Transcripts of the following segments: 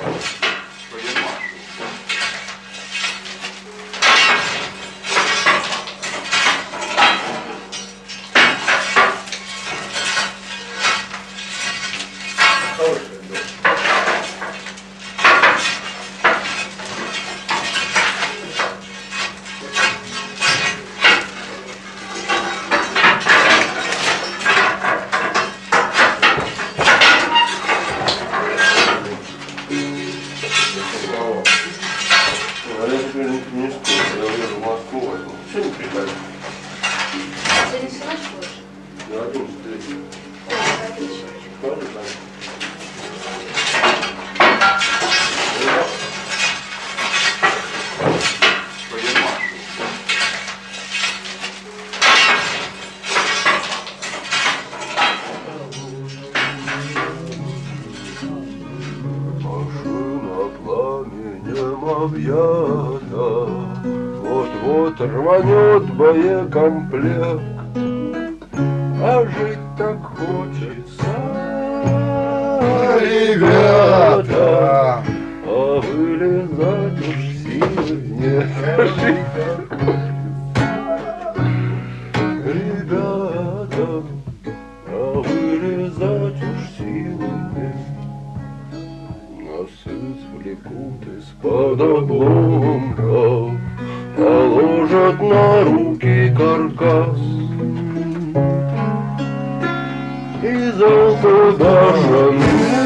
Вот-вот рванет боекомплект, а жить так хочется, ребята, а вылезать уж силы нет. Жить так хочется, ребята, а вылезать уж силы нет. Нас извлекут из-под обломков, положат на руки каркас. Из алкогашенных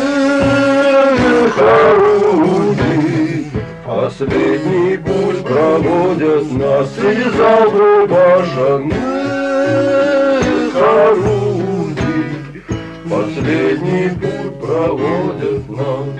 орудий последний путь проводят нас. Из алкогашенных орудий последний путь проводят нас.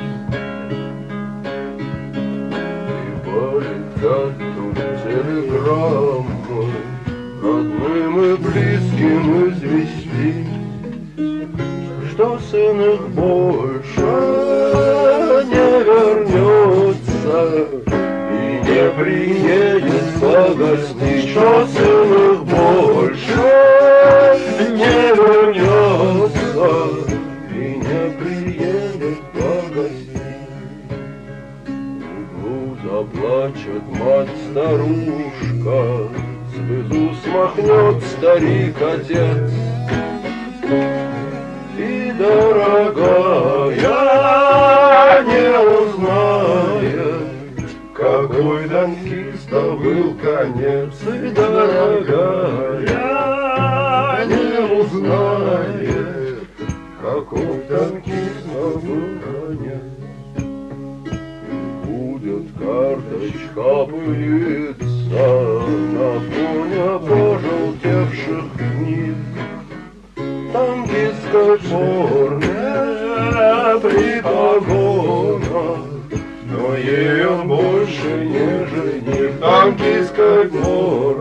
Полетят тут телеграммы родным и близким извести, что сын их больше не вернется и не приедет погостить, что сын их больше не вернется и не приедет погостить. Заплачет мать-старушка, слезу смахнет старик-отец. И, дорогая, не узнает, какой танкиста был конец. И, дорогая, не узнает, какой танкиста был конец. Карточка пылится на фоне пожелтевших книг, танкистской форме при погонах, но ей он больше не жених. Танкистской форме